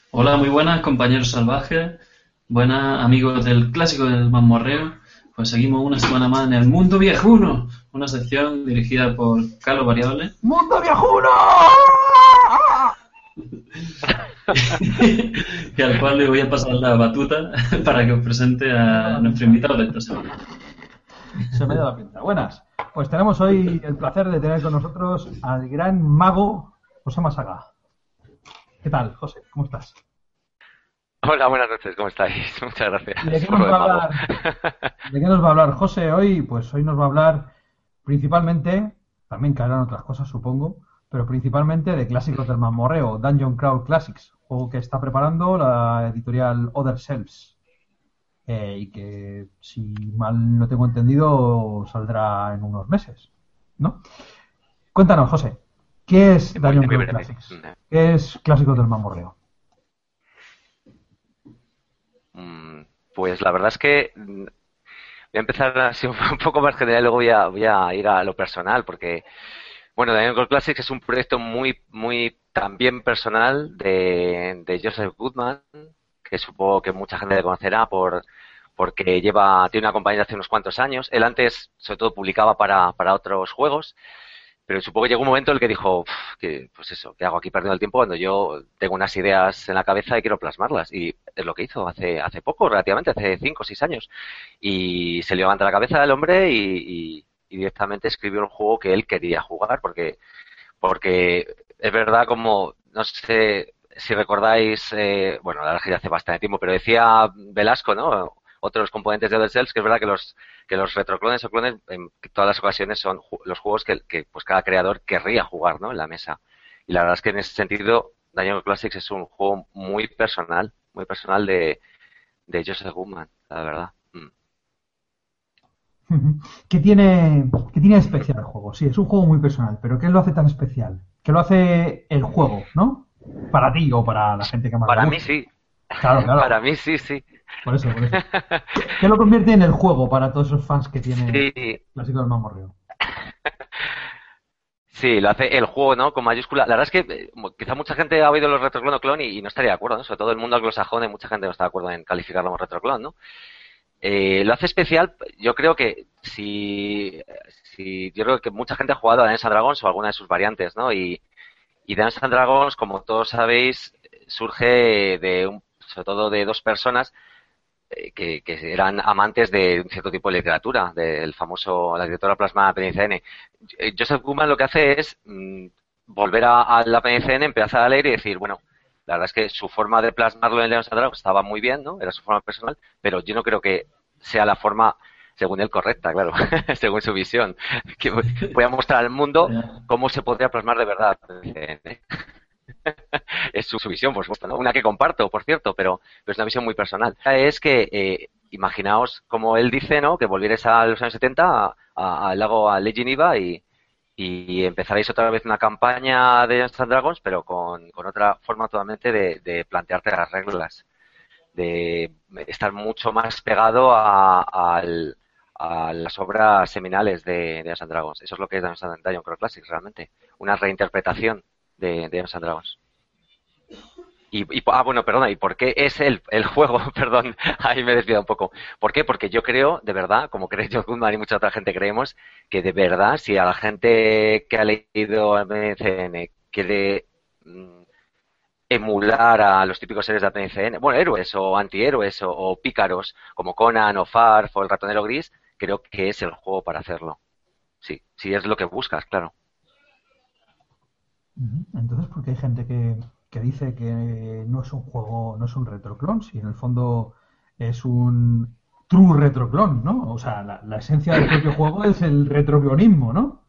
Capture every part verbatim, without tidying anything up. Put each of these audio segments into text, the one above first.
Hola, muy buenas compañeros salvajes, buenas amigos del clásico del mazmorreo. Pues seguimos una semana más en el Mundo Viejuno, una sección dirigida por Carlos Variable ¡Mundo Viajuno! y al cual le voy a pasar la batuta para que os presente Se me ha dado a la nuestro pinta. invitado de esta semana. Se me ha dado la pinta. Buenas. Pues tenemos hoy el placer de tener con nosotros al gran mago José Masaga. ¿Qué tal, José? ¿Cómo estás? Hola, buenas noches, ¿cómo estáis? Muchas ¿Y de gracias qué por nos lo va de a mago. hablar? ¿De qué nos va a hablar José hoy? Pues hoy nos va a hablar principalmente, también caerán otras cosas, supongo, pero principalmente de clásicos del mazmorreo, Dungeon Crawl Classics, juego que está preparando la editorial Other Selves. Eh, y que, si mal no tengo entendido, saldrá en unos meses, ¿no? Cuéntanos, José, ¿qué es Muy, Dungeon muy Crawl breve. Classics? ¿Qué es Clásicos del Mamorreo? Mm, Pues la verdad es que mm, voy a empezar así un poco más general, luego voy a, voy a ir a lo personal, porque, bueno, Daniel Gold Classics es un proyecto muy, muy también personal de, de Joseph Goodman, que supongo que mucha gente le conocerá por, porque lleva, tiene una compañía hace unos cuantos años. Él antes, sobre todo, publicaba para, para otros juegos. Pero supongo que llegó un momento en el que dijo, "Uf, que, pues eso, ¿qué hago aquí perdiendo el tiempo cuando yo tengo unas ideas en la cabeza y quiero plasmarlas?" Y es lo que hizo hace, hace poco, relativamente, hace cinco o seis años. Y se le levanta la cabeza del hombre y, y- y directamente escribió el juego que él quería jugar, porque, porque es verdad como, no sé si recordáis, eh, bueno, la verdad es que ya hace bastante tiempo, pero decía Velasco, ¿no? Otros componentes de Other Cells, que es verdad que los que los retroclones o clones en todas las ocasiones son ju- los juegos que, que, pues cada creador querría jugar, ¿no? En la mesa. Y la verdad es que en ese sentido Dungeon Classics es un juego muy personal, muy personal de, de Joseph Goodman, la verdad. Mm. ¿Qué tiene, ¿Qué tiene de especial el juego? Sí, es un juego muy personal, pero ¿qué lo hace tan especial? ¿Qué lo hace el juego, ¿no? Para ti o para la gente que más le Para mí guste. sí, Claro, para claro, mí sí, sí. por eso, por eso. ¿Qué, ¿Qué lo convierte en el juego para todos esos fans que tiene Sí, Clásico del Mamorreo? sí, lo hace el juego, ¿no? Con mayúscula. La verdad es que eh, mo- quizá mucha gente ha oído los retroclon y, y no estaría de acuerdo, ¿no? Sobre todo el mundo anglosajón, y mucha gente no está de acuerdo en calificarlo como retroclon, ¿no? Eh, lo hace especial, yo creo que si, si yo creo que mucha gente ha jugado a Dungeons and Dragons o alguna de sus variantes, ¿no? Y, y Dungeons and Dragons, como todos sabéis, surge de un, sobre todo de dos personas eh, que, que eran amantes de un cierto tipo de literatura, del famoso, la escritora plasmada P N C N. Eh, Joseph Kuhlman lo que hace es mm, volver a, a la P N C N, empezar a leer y decir, bueno, la verdad es que su forma de plasmarlo en León Sandrago estaba muy bien, ¿no? Era su forma personal, pero yo no creo que sea la forma, según él, correcta, claro, según su visión. Que voy a mostrar al mundo cómo se podría plasmar de verdad P N C N. Es su, su visión, por supuesto, ¿no? Una que comparto, por cierto, pero, pero es una visión muy personal. Es que, eh, imaginaos, como él dice, ¿no? Que volvierais a los años setenta, a- al lago, a Lake Geneva y, y empezaréis otra vez una campaña de Dungeons and Dragons, pero con, con otra forma totalmente de, de plantearte las reglas, de estar mucho más pegado a, al- a las obras seminales de, de Dungeons and Dragons. Eso es lo que es Dungeons and Dragons Classics, realmente. Una reinterpretación de, de Dungeons and Dragons. Y, y, ah, bueno, perdona, ¿y por qué es el, el juego? Perdón, ahí me he desviado un poco. ¿Por qué? Porque yo creo, de verdad, como cree John Goodman y mucha otra gente creemos, que de verdad, si a la gente que ha leído el P N C N quiere mm, emular a los típicos héroes de la P N C N, bueno, héroes o antihéroes o, o pícaros, como Conan o Farf o el ratonero gris, creo que es el juego para hacerlo. Sí, si es lo que buscas, claro. Entonces, ¿por qué hay gente que, que dice que no es un juego, no es un retroclon, si en el fondo es un true retroclon, ¿no? O sea, la, la esencia del propio juego es el retroclonismo, ¿no?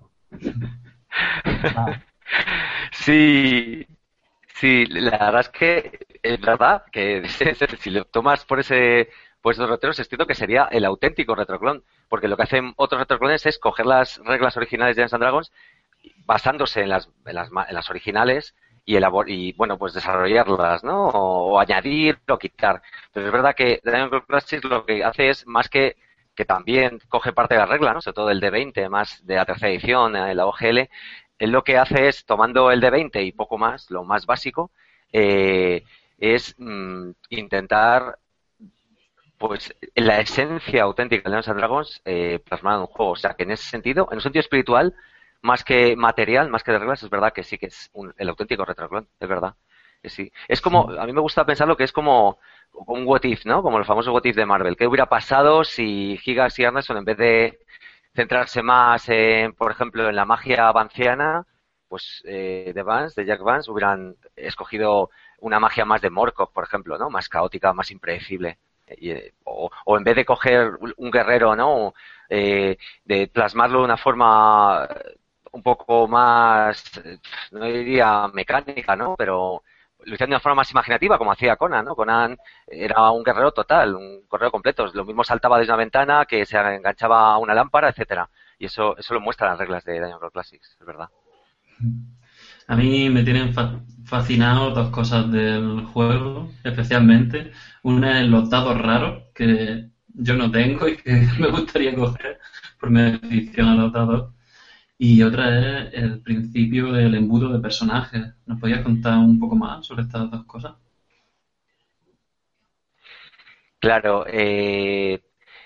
Ah, Sí, sí, la verdad es que es verdad que si lo tomas por ese por esos derroteros, entiendo que sería el auténtico retroclon, porque lo que hacen otros retroclones es coger las reglas originales de Dungeons and Dragons basándose en las, en las, en las originales y, elabor y bueno, pues desarrollarlas, ¿no? O, o añadir o quitar. Pero es verdad que Dungeons Classics lo que hace es más que que también coge parte de la regla, ¿no? Sobre todo el D veinte, más de la tercera edición, eh, la O G L, él lo que hace es, tomando el D veinte y poco más, lo más básico, eh, es mmm, intentar pues la esencia auténtica de Dungeons and Dragons eh, plasmada en un juego. O sea, que en ese sentido, en un sentido espiritual, más que material, más que de reglas, es verdad que sí que es un, el auténtico retroclon, es verdad. Que sí. Es como, a mí me gusta pensarlo que es como un what if, ¿no? Como los famosos what if de Marvel. ¿Qué hubiera pasado si Gigas y Arneson, en vez de centrarse más en, por ejemplo, en la magia vanciana, pues eh, de Vance, de Jack Vance, hubieran escogido una magia más de Morkov, por ejemplo, ¿no? Más caótica, más impredecible. Y, o, o en vez de coger un guerrero, ¿no? Eh, de plasmarlo de una forma un poco más, no diría mecánica, ¿no? Pero lo hicieron de una forma más imaginativa, como hacía Conan, ¿no? Conan era un guerrero total, un guerrero completo. Lo mismo saltaba desde una ventana, que se enganchaba a una lámpara, etcétera. Y eso eso lo muestran las reglas de Dungeons and Dragons Classics, es verdad. A mí me tienen fa fascinado dos cosas del juego, especialmente. Una es los dados raros, que yo no tengo y que me gustaría coger por mi afición a los dados. Y otra es el principio del embudo de personajes. ¿Nos podías contar un poco más sobre estas dos cosas? Claro, eh,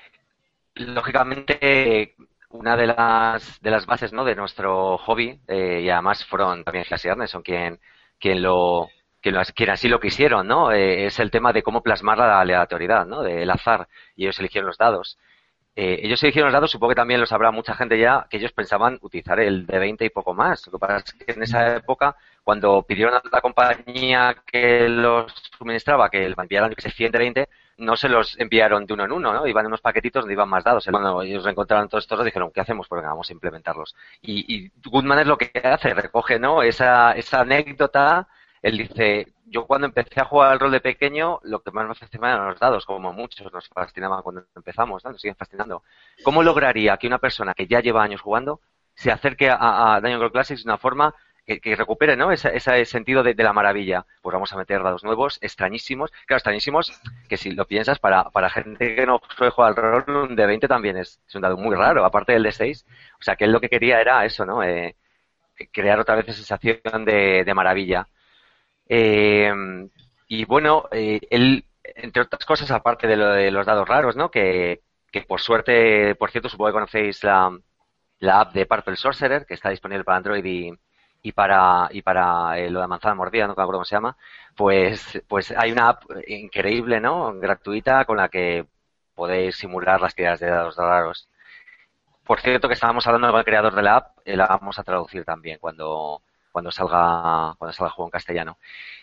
lógicamente una de las de las bases, ¿no? de nuestro hobby, eh, y además fueron también Gigas y Arneson quien quien lo quien, lo, quien así lo quisieron, ¿no? Eh, es el tema de cómo plasmar la aleatoriedad, ¿no? Del azar, y ellos eligieron los dados. Eh, ellos eligieron los dados, supongo que también lo sabrá mucha gente ya, que ellos pensaban utilizar el de veinte y poco más. Lo que pasa es que en esa época, cuando pidieron a la compañía que los suministraba, que les enviaran, yo que sé, cien de veinte, no se los enviaron de uno en uno, ¿no? Iban en unos paquetitos donde iban más dados. Cuando ellos reencontraron todos estos dados, dijeron, ¿qué hacemos? Pues venga, vamos a implementarlos. Y, y Goodman es lo que hace, recoge, ¿no? Esa, esa anécdota. Él dice, yo cuando empecé a jugar al rol de pequeño, lo que más me fascinaba eran los dados, como muchos nos fascinaban cuando empezamos, ¿no? Nos siguen fascinando. ¿Cómo lograría que una persona que ya lleva años jugando se acerque a, a Dungeons and Dragons Classics de una forma que, que recupere, ¿no? Ese, ese sentido de, de la maravilla? Pues vamos a meter dados nuevos, extrañísimos. Claro, extrañísimos, que si lo piensas, para, para gente que no suele jugar al rol, un de veinte también es, es un dado muy raro, aparte del de seis. O sea, que él lo que quería era eso, ¿no? Eh, crear otra vez esa sensación de, de maravilla. Eh, y bueno, eh, él, entre otras cosas, aparte de lo de los dados raros, ¿no? Que, que por suerte, por cierto, supongo que conocéis la, la app de Purple Sorcerer, que está disponible para Android y, y para y para eh, lo de manzana mordida, no me acuerdo cómo se llama. Pues, pues hay una app increíble, ¿no? Gratuita, con la que podéis simular las tiradas de dados raros. Por cierto, que estábamos hablando con el creador de la app, eh, la vamos a traducir también cuando cuando salga cuando salga el juego en castellano.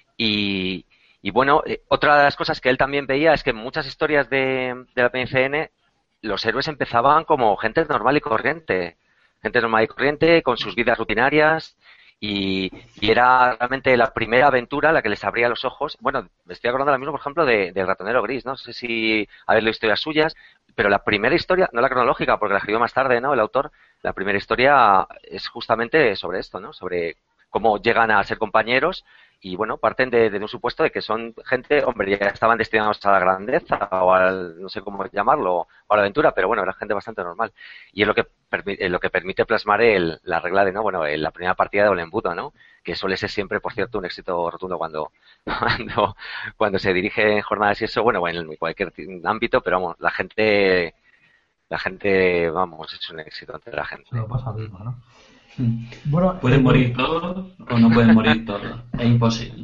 Y, y bueno, eh, otra de las cosas que él también veía es que en muchas historias de, de la P C N los héroes empezaban como gente normal y corriente, gente normal y corriente con sus vidas rutinarias, y, y era realmente la primera aventura la que les abría los ojos. Bueno, me estoy acordando ahora mismo, por ejemplo, de, de Ratonero Gris, no sé si habéis leído historias suyas, pero la primera historia, no la cronológica, porque la escribió más tarde, ¿no? El autor, la primera historia es justamente sobre esto, ¿no? Sobre cómo llegan a ser compañeros y, bueno, parten de, de un supuesto de que son gente, hombre, ya estaban destinados a la grandeza o al, no sé cómo llamarlo, o a la aventura, pero bueno, era gente bastante normal. Y es lo que, permi- lo que permite plasmar el, la regla de, ¿no? Bueno, en la primera partida de Olembuto, ¿no? Que suele ser siempre, por cierto, un éxito rotundo cuando, cuando, cuando se dirige en jornadas y eso, bueno, en cualquier ámbito, pero vamos, la gente, la gente, vamos, es un éxito entre la gente. Se lo pasa bien, ¿no? Bueno, ¿pueden eh, morir todos o no pueden morir todos? Es imposible.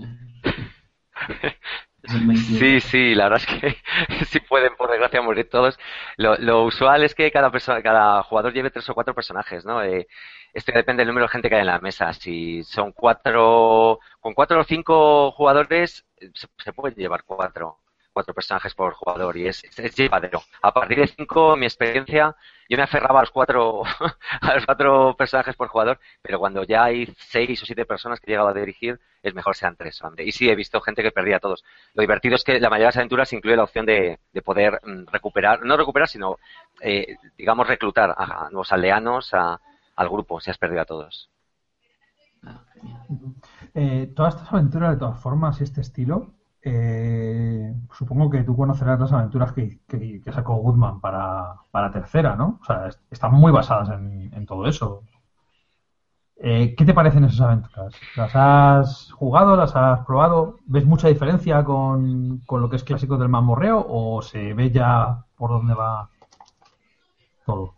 Sí, sí, la verdad es que sí pueden, por desgracia, morir todos. Lo, lo usual es que cada persona, cada jugador lleve tres o cuatro personajes, ¿no? Eh, esto depende del número de gente que hay en la mesa. Si son cuatro, con cuatro o cinco jugadores, se, se puede llevar cuatro. cuatro personajes por jugador y es, es, es llevadero. A partir de cinco, en mi experiencia, yo me aferraba a los cuatro a los cuatro personajes por jugador, pero cuando ya hay seis o siete personas que he llegado a dirigir, es mejor sean tres. Hombre. Y sí, he visto gente que perdía a todos. Lo divertido es que la mayoría de las aventuras incluye la opción de, de poder mm, recuperar, no recuperar, sino, eh, digamos, reclutar a, a los aldeanos a, al grupo, si has perdido a todos. Eh, todas estas aventuras, de todas formas, y este estilo, Eh, supongo que tú conocerás las aventuras que, que, que sacó Goodman para, para tercera, ¿no? O sea, están muy basadas en, en todo eso. Eh, ¿qué te parecen esas aventuras? ¿Las has jugado? ¿Las has probado? ¿Ves mucha diferencia con, con lo que es clásico del Mamorreo o se ve ya por dónde va todo?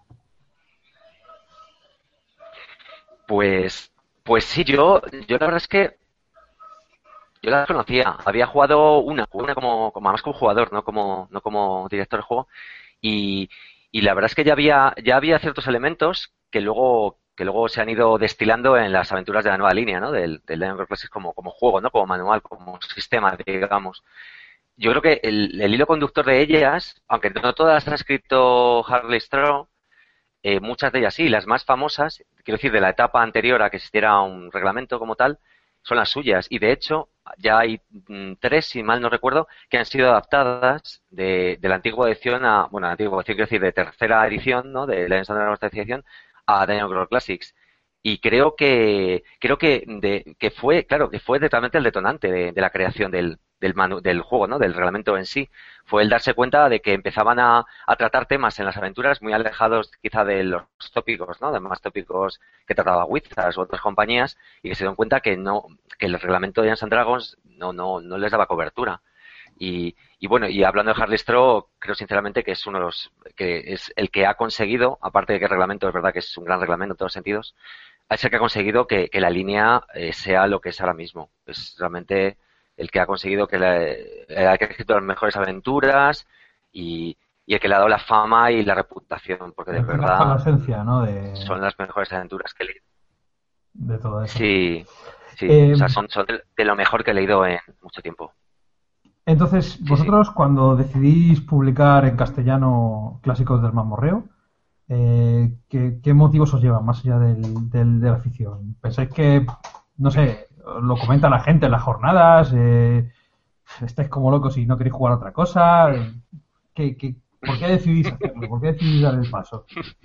Pues, pues sí, yo, yo la verdad es que yo las conocía. Había jugado una, una como, como más como jugador, no como, no como director de juego. Y, y la verdad es que ya había, ya había ciertos elementos que luego, que luego se han ido destilando en las aventuras de la nueva línea, ¿no? Del, del Dungeon Classics como, como juego, ¿no? Como manual, como sistema, digamos. Yo creo que el, el hilo conductor de ellas, aunque no todas las ha escrito Harley Straw, eh, muchas de ellas sí, las más famosas, quiero decir, de la etapa anterior a que existiera un reglamento como tal, son las suyas. Y de hecho, ya hay mm, tres, si mal no recuerdo, que han sido adaptadas de, de la antigua edición a, bueno, la antigua edición, quiero decir, de tercera edición, ¿no? De Legends of the Edición a Dungeon Crawl Classics. Y creo que, creo que, de, que fue, claro, que fue totalmente el detonante de, de la creación del, del, manu, del juego, ¿no? Del reglamento en sí. Fue el darse cuenta de que empezaban a, a tratar temas en las aventuras muy alejados quizá de los tópicos, ¿no? De más tópicos que trataba Wizards u otras compañías y que se dieron cuenta que no, que el reglamento de Dungeons and Dragons no, no, no les daba cobertura. Y, y bueno, y hablando de Harley Straw, creo sinceramente que es uno de los, que es el que ha conseguido, aparte de que el reglamento es verdad que es un gran reglamento en todos los sentidos, es el que ha conseguido que, que la línea eh, sea lo que es ahora mismo. Es realmente el que ha conseguido que la, el que ha escrito las mejores aventuras y, y el que le ha dado la fama y la reputación, porque de El que raspa la verdad esencia, ¿no? De, son las mejores aventuras que he leído. de todo eso. Sí, sí, o Eh, sea, son, son de, de lo mejor que he leído en mucho tiempo. entonces, Sí, sí. vosotros cuando decidís publicar en castellano clásicos del Mamorreo, eh, ¿qué, qué motivos os llevan más allá del, del- de la afición? ¿Pensáis que, no sé, lo comenta la gente en las jornadas? Eh, ¿estáis como locos y no queréis jugar a otra cosa? ¿Qué, qué- por qué decidís hacerlo? ¿Por qué decidís dar el paso?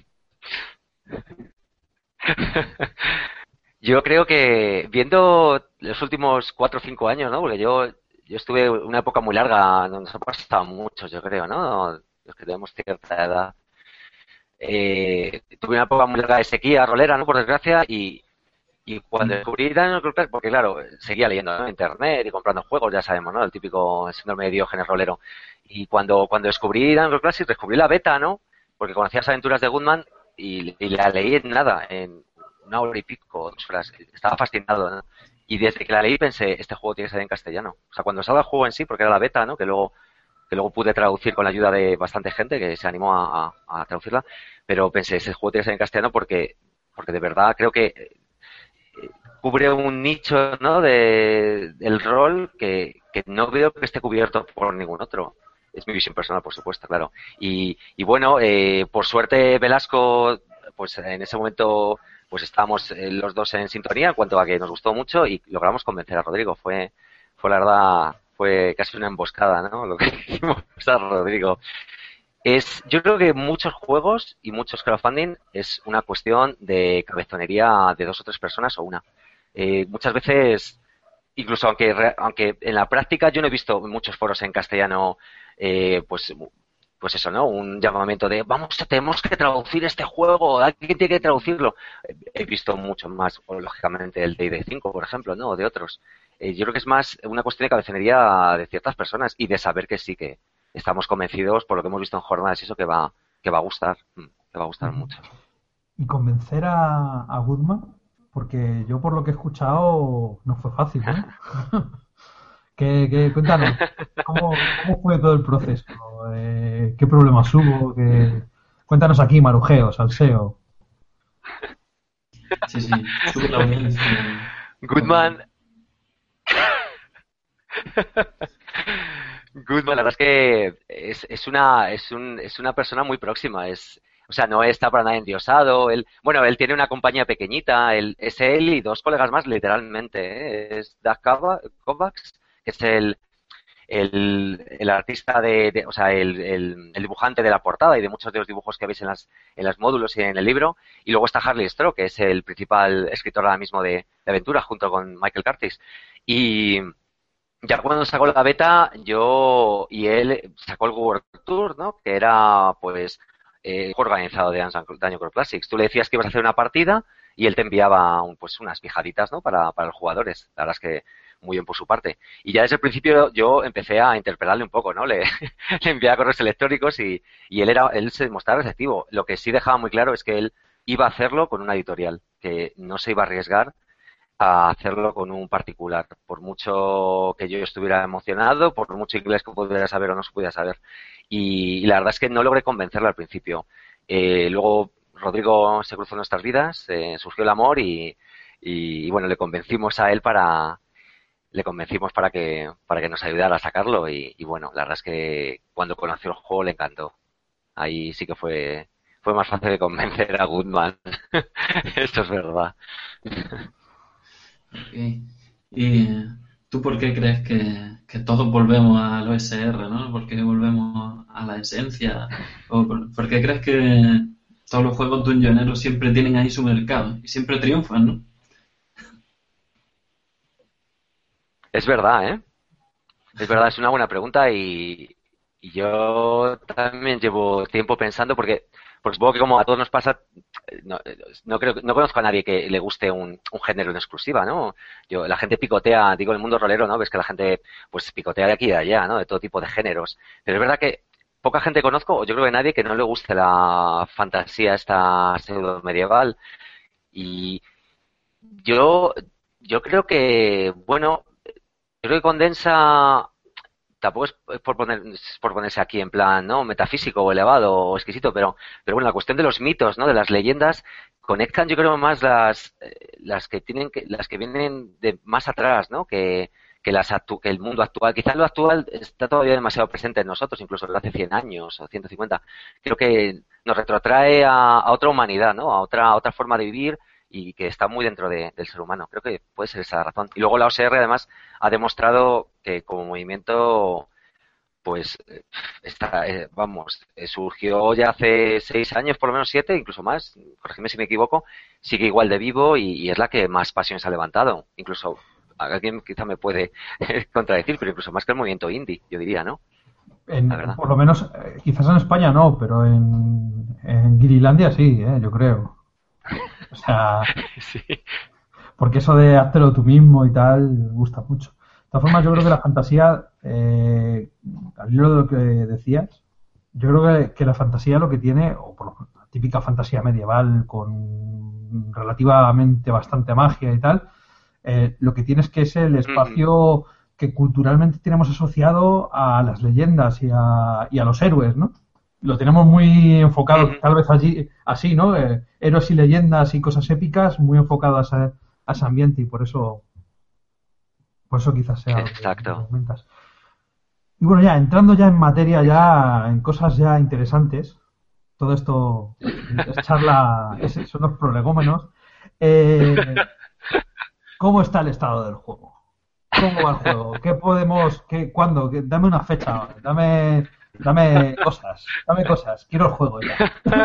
Yo creo que viendo los últimos cuatro o cinco años, ¿no? Porque yo, yo estuve una época muy larga, no nos ha pasado muchos, yo creo, ¿no? Los que tenemos cierta edad. Eh, tuve una época muy larga de sequía rolera, ¿no? Por desgracia, y, y cuando descubrí Dungeons Crusader, porque claro, seguía leyendo, ¿no? En internet y comprando juegos, ya sabemos, ¿no? El típico síndrome de Diógenes rolero. Y cuando, cuando descubrí Dungeons Classic, descubrí la beta, ¿no? Porque conocía las aventuras de Goodman y, y la leí en nada, en una hora y pico, dos horas. Estaba fascinado, ¿no? Y desde que la leí pensé, este juego tiene que salir en castellano. O sea, cuando salga el juego en sí, porque era la beta, ¿no? Que luego, que luego pude traducir con la ayuda de bastante gente que se animó a, a, a traducirla, pero pensé, ese juego tiene que salir en castellano porque, porque de verdad creo que cubre un nicho, ¿no? De, del rol que, que no veo que esté cubierto por ningún otro. Es mi visión personal, por supuesto, claro. Y, y bueno, eh, por suerte Velasco, pues en ese momento, pues estábamos eh, los dos en sintonía en cuanto a que nos gustó mucho y logramos convencer a Rodrigo. Fue, fue la verdad, fue casi una emboscada, ¿no? Lo que hicimos a Rodrigo. Es, yo creo que muchos juegos y muchos crowdfunding es una cuestión de cabezonería de dos o tres personas o una. Eh, muchas veces, incluso aunque, re- aunque en la práctica yo no he visto muchos foros en castellano, eh, pues, pues eso, ¿no? Un llamamiento de vamos, tenemos que traducir este juego, alguien tiene que traducirlo. Eh, He visto mucho más, o, lógicamente, el D and D cinco, por ejemplo, ¿no? O de otros. Eh, yo creo que es más una cuestión de cabezonería de ciertas personas y de saber que sí que estamos convencidos por lo que hemos visto en jornadas y eso que va, que va a gustar, mm, que va a gustar mucho. Y convencer a, a Goodman, porque yo por lo que he escuchado no fue fácil, ¿eh? ¿Qué, qué- cuéntanos, ¿cómo, cómo fue todo el proceso? Eh, ¿qué problemas hubo? ¿Qué- Cuéntanos aquí, marujeo, salseo. Sí, sí, sube la audiencia. Goodman, Goodman, la verdad es que es, es una es un, es una persona muy próxima, es o sea, no está para nada endiosado, él, bueno, él tiene una compañía pequeñita, él, es él y dos colegas más literalmente, ¿eh? Es Doug Kova- Kovacs, que es el, el, el artista de, de- o sea, el, el, el dibujante de la portada y de muchos de los dibujos que veis en las en los módulos y en el libro, y luego está Harley Straw, que es el principal escritor ahora mismo de, de aventura junto con Michael Curtis. Y ya cuando sacó la beta, yo y él sacó el World Tour, ¿no? Que era, pues, eh, organizado de Dungeon Crawl Classics. Tú le decías que ibas a hacer una partida, y él te enviaba un, pues unas fijaditas, ¿no? Para, para los jugadores. La verdad es que muy bien por su parte. Y ya desde el principio yo empecé a interpelarle un poco, ¿no? Le, le enviaba correos electrónicos y, y él era, él se mostraba receptivo. Lo que sí dejaba muy claro es que él iba a hacerlo con una editorial, que no se iba a arriesgar a hacerlo con un particular, por mucho que yo estuviera emocionado, por mucho inglés que pudiera saber o no se pudiera saber. Y, y la verdad es que no logré convencerle al principio. Eh, luego Rodrigo se cruzó en nuestras vidas, eh, surgió el amor y, y, y bueno, le convencimos a él para le convencimos para que para que nos ayudara a sacarlo y, y bueno, la verdad es que cuando conoció el juego le encantó. Ahí sí que fue fue más fácil de convencer a Goodman. Esto es verdad. Ok. ¿Y eh, tú por qué crees que, que todos volvemos al O S R, ¿no? ¿Por qué volvemos a la esencia? ¿O por, por qué crees que todos los juegos dungeoneros siempre tienen ahí su mercado y siempre triunfan, ¿no? Es verdad, ¿eh? Es verdad, es una buena pregunta y, y yo también llevo tiempo pensando porque, porque supongo que como a todos nos pasa, no, no creo, no conozco a nadie que le guste un, un género en exclusiva, ¿no? Yo, la gente picotea, digo, en el mundo rolero, ¿no? Ves que la gente pues picotea de aquí y de allá, ¿no? De todo tipo de géneros. Pero es verdad que poca gente conozco, o yo creo que nadie que no le guste la fantasía esta pseudo medieval. Y yo, yo creo que, bueno, yo creo que condensa tampoco es es por poner es por ponerse aquí en plan, ¿no? Metafísico o elevado o exquisito, pero, pero bueno, la cuestión de los mitos, ¿no? De las leyendas conectan, yo creo, más las eh, las que tienen que las que vienen de más atrás, ¿no? Que que las actu- que el mundo actual. Quizás lo actual está todavía demasiado presente en nosotros, incluso de hace cien años o ciento cincuenta. Creo que nos retrotrae a, a otra humanidad, ¿no? A otra a otra forma de vivir y que está muy dentro de- del ser humano. Creo que puede ser esa la razón. Y luego la O S R además ha demostrado que como movimiento pues eh, está, eh, vamos, eh, surgió ya hace seis años, por lo menos siete, incluso más, corrígeme si me equivoco, sigue igual de vivo y, y es la que más pasiones ha levantado. Incluso alguien quizá me puede contradecir, pero incluso más que el movimiento indie, yo diría, ¿no? La En, verdad. por lo menos, eh, quizás en España no, pero en, en Guirilandia sí, eh, yo creo. O sea, Sí. porque eso de háztelo tú mismo y tal, gusta mucho. De todas formas, yo creo que la fantasía, eh, al hilo de lo que decías, yo creo que, que la fantasía lo que tiene, o por lo menos la típica fantasía medieval con relativamente bastante magia y tal, eh, lo que tiene es que es el Ujú, espacio que culturalmente tenemos asociado a las leyendas y a, y a los héroes, ¿no? Lo tenemos muy enfocado, ujú. tal vez allí, así, ¿no? Eh, héroes y leyendas y cosas épicas muy enfocadas a, a ese ambiente y por eso, por eso quizás sea lo que, lo que Exacto. comentas. Y bueno, ya entrando ya en materia, ya en cosas ya interesantes, todo esto es charla, es- son los prolegómenos. Eh, ¿Cómo está el estado del juego? ¿Cómo va el juego? ¿Qué podemos, qué, cuándo? ¿Qué- dame una fecha, dame, dame cosas, dame cosas, quiero el juego ya.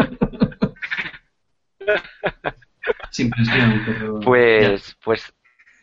Sin presión, pero ya. Pues, pues,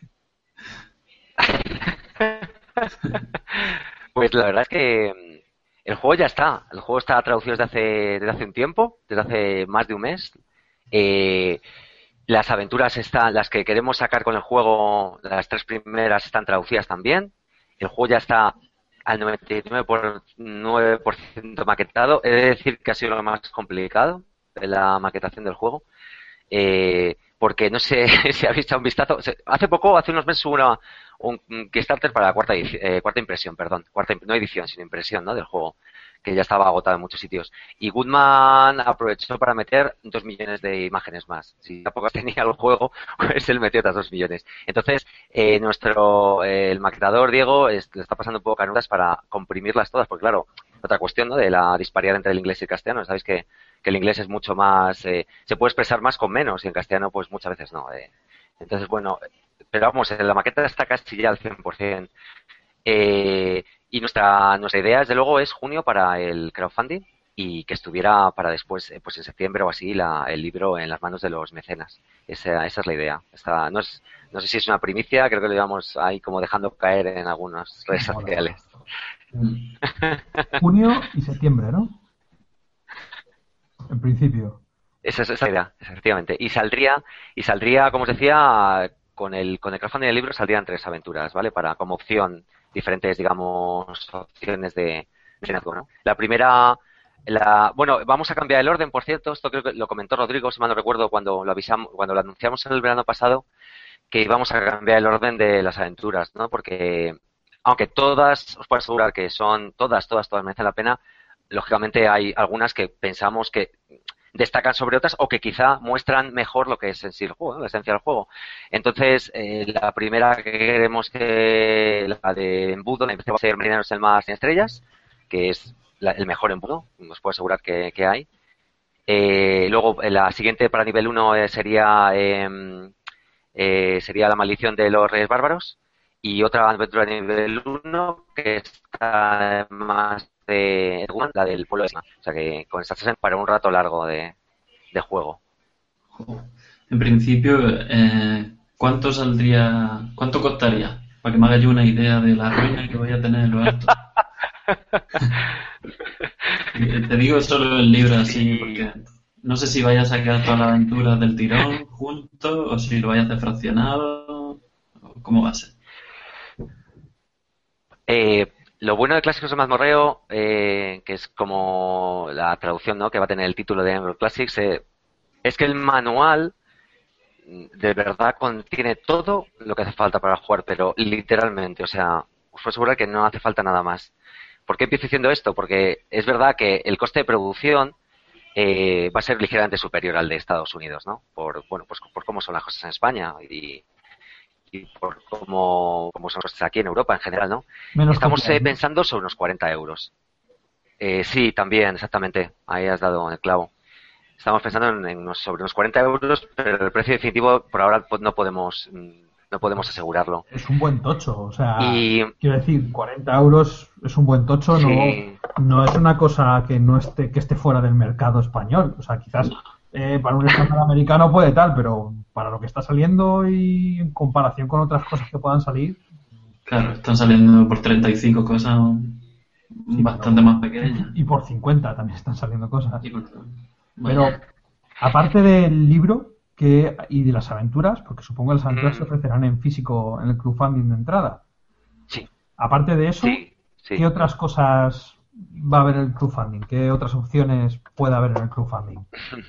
pues la verdad es que mm, el juego ya está. El juego está traducido desde hace, desde hace un tiempo, desde hace más de un mes. Eh, Las aventuras están, las que queremos sacar con el juego, las tres primeras están traducidas también. El juego ya está al noventa y nueve por nueve por ciento maquetado. He de decir que ha sido lo más complicado de la maquetación del juego. Eh, porque no sé si habéis echado un vistazo. Hace poco, hace unos meses, hubo una, un Kickstarter para la cuarta, edici- eh, cuarta impresión, perdón. Cuarta, no edición, sino impresión, ¿no? Del juego, que ya estaba agotado en muchos sitios. Y Goodman aprovechó para meter dos millones de imágenes más. Si tampoco tenía el juego, pues él metió otras dos millones. Entonces, eh, nuestro, eh, el maquetador Diego es- le está pasando un poco canutas para comprimirlas todas, porque claro, otra cuestión, ¿no? De la disparidad entre el inglés y el castellano. Sabéis que, que el inglés es mucho más, eh, se puede expresar más con menos y en castellano pues muchas veces no. eh. Entonces, bueno, pero vamos, la maqueta está casi ya al cien por ciento. Eh, y nuestra, nuestra idea, desde luego, es junio para el crowdfunding y que estuviera para después, eh, pues en septiembre o así, la, el libro en las manos de los mecenas. Esa, esa es la idea. Esta, no, es, no sé si es una primicia, creo que lo llevamos ahí como dejando caer en algunas redes Mola, mola. sociales. Junio y septiembre, ¿no? En principio. Esa es esa es la idea, efectivamente. Y saldría, y saldría, como os decía, con el, con el crowdfunding del libro saldrían tres aventuras, ¿vale? Para, como opción, diferentes, digamos, opciones de, de liderazgo, ¿no? La primera, la, bueno, vamos a cambiar el orden, por cierto, esto creo que lo comentó Rodrigo, si mal no recuerdo, cuando lo avisamos, cuando lo anunciamos en el verano pasado, que íbamos a cambiar el orden de las aventuras, ¿no? Porque, aunque todas, os puedo asegurar que son, todas, todas, todas merecen la pena, lógicamente hay algunas que pensamos que destacan sobre otras o que quizá muestran mejor lo que es en sí el juego, ¿no? La esencia del juego. Entonces, eh, la primera que queremos que, la de embudo, la empecé a ser Marineros del Mar sin estrellas, que es la, el mejor embudo, os puedo asegurar que, que hay. Eh, luego, la siguiente para nivel uno eh, sería eh, eh, sería La Maldición de los Reyes Bárbaros, y otra aventura de nivel uno que está más de la del pueblo de Esma. O sea que con esta sesión para un rato largo de, de juego. En principio, eh, ¿cuánto saldría, cuánto costaría? Para que me haga yo una idea de la ruina que voy a tener en lo alto. Te digo solo el libro así, porque no sé si vaya a sacar todas las aventuras del tirón juntos o si lo vaya a hacer fraccionado. ¿Cómo va a ser? Eh, lo bueno de Clásicos de Mazmorreo, eh, que es como la traducción, ¿no?, que va a tener el título de Emerald Classics, eh, es que el manual de verdad contiene todo lo que hace falta para jugar, pero literalmente, o sea, os puedo asegurar que no hace falta nada más. ¿Por qué empiezo diciendo esto? Porque es verdad que el coste de producción eh, va a ser ligeramente superior al de Estados Unidos, ¿no? Por, bueno, pues por cómo son las cosas en España y, y por cómo, cómo son las cosas aquí en Europa en general, ¿no? Menos Estamos copias, eh, ¿no? pensando sobre unos cuarenta euros. Eh, sí, también, exactamente. Ahí has dado el clavo. Estamos pensando en, en unos, sobre unos cuarenta euros, pero el precio definitivo por ahora pues, no podemos no podemos asegurarlo. Es un buen tocho, o sea, Y quiero decir, cuarenta euros es un buen tocho, sí, no, no es una cosa que no esté, que esté fuera del mercado español. O sea, quizás eh, para un estándar americano puede tal, pero para lo que está saliendo y en comparación con otras cosas que puedan salir, Claro, están saliendo por treinta y cinco cosas sí, bastante pero- más pequeñas. y por cincuenta también están saliendo cosas. Y por- Pero Vaya. aparte del libro que, y de las aventuras, porque supongo que las aventuras Mm. se ofrecerán en físico en el crowdfunding de entrada. sí, Aparte de eso, sí, sí. ¿qué otras cosas va a haber en el crowdfunding? ¿Qué otras opciones puede haber en el crowdfunding?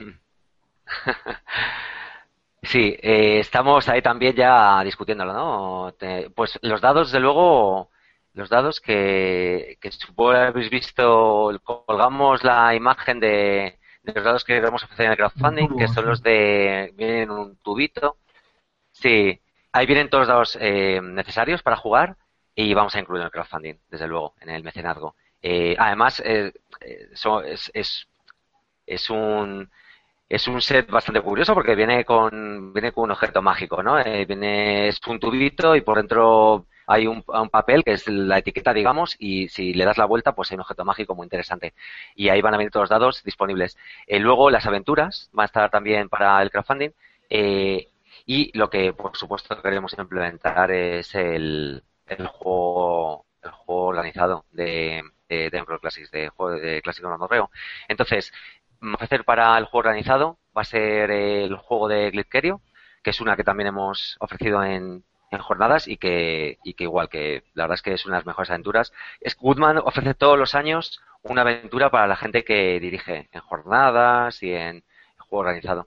Sí, eh, estamos ahí también ya discutiéndolo, ¿no? Te- pues los dados, de luego, los dados que, que supongo que habéis visto, colgamos la imagen de, de los dados que queremos ofrecer en el Un crowdfunding, tubo, que son sí. los de, vienen en un tubito. Sí, ahí vienen todos los dados eh, necesarios para jugar y vamos a incluir en el crowdfunding, desde luego, en el mecenazgo. Eh, además, eh, eh, so- es, es, es un es un set bastante curioso porque viene con viene con un objeto mágico, ¿no? Eh, viene es un tubito y por dentro hay un, un papel que es la etiqueta, digamos, y si le das la vuelta, pues hay un objeto mágico muy interesante. Y ahí van a venir todos los dados disponibles. Eh, luego las aventuras van a estar también para el crowdfunding. Eh, y lo que, por supuesto, queremos implementar es el, el juego el juego organizado de, de, de Emerald Classics, de juego de Clásico de Mazmorreo. Entonces, ofrecer para el juego organizado va a ser el juego de Glitkerio, que es una que también hemos ofrecido en, en jornadas y que, y que igual que la verdad es que es una de las mejores aventuras. Es Goodman ofrece todos los años una aventura para la gente que dirige en jornadas y en juego organizado.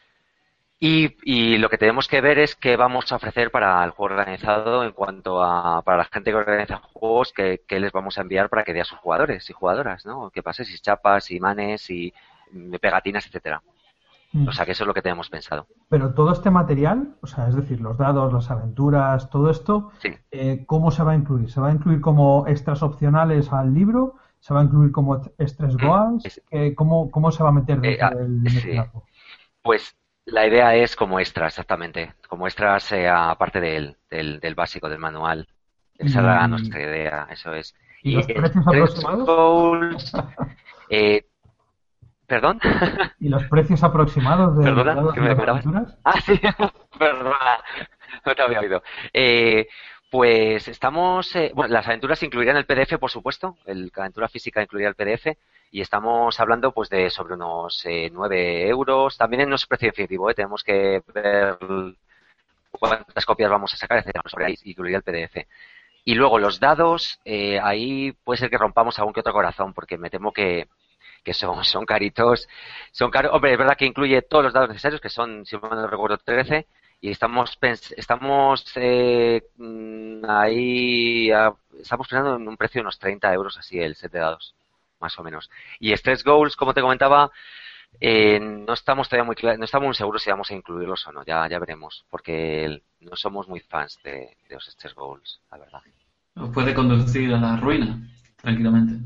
Y, y lo que tenemos que ver es qué vamos a ofrecer para el juego organizado en cuanto a para la gente que organiza juegos, qué, qué les vamos a enviar para que dé a sus jugadores y jugadoras, ¿no? ¿Qué pasa? Si chapas, imanes, y pegatinas, etcétera. Mm. O sea que eso es lo que tenemos pensado. Pero todo este material, o sea, es decir, los dados, las aventuras, todo esto, Sí. eh, ¿cómo se va a incluir? ¿Se va a incluir como extras opcionales al libro? ¿Se va a incluir como extras goals? Es- Eh, ¿cómo, ¿Cómo se va a meter eh, dentro ah, del sí. mecenazgo? Pues la idea es como extra, exactamente. Como extras, eh, aparte del, del, del básico, del manual. Esa era Y, nuestra idea, eso es. ¿y Y los precios Stretch aproximados? goals, eh, ¿perdón? ¿Y los precios aproximados de los ¿Perdona? dados ¿Qué y me las comentabas? aventuras? Ah, sí, perdona, no te había oído. Eh, Pues estamos, eh, bueno, las aventuras incluirían el P D F, por supuesto, el, la aventura física incluiría el P D F, y estamos hablando pues de sobre unos eh, nueve euros, también en nuestro precio definitivo, ¿eh? Tenemos que ver cuántas copias vamos a sacar, etcétera, sobre ahí incluiría el P D F. Y luego los dados, eh, ahí puede ser que rompamos algún que otro corazón, porque me temo que, que son, son caritos, son caros. Hombre, es verdad que incluye todos los dados necesarios, que son, si no recuerdo, trece, y estamos estamos eh, ahí, a, estamos pensando en un precio de unos treinta euros así el set de dados, más o menos. Y Stress Goals, como te comentaba, eh, no estamos todavía muy no estamos muy seguros si vamos a incluirlos o no, ya ya veremos, porque el, no somos muy fans de, de los Stress Goals, la verdad. Os puede conducir a la ruina, tranquilamente.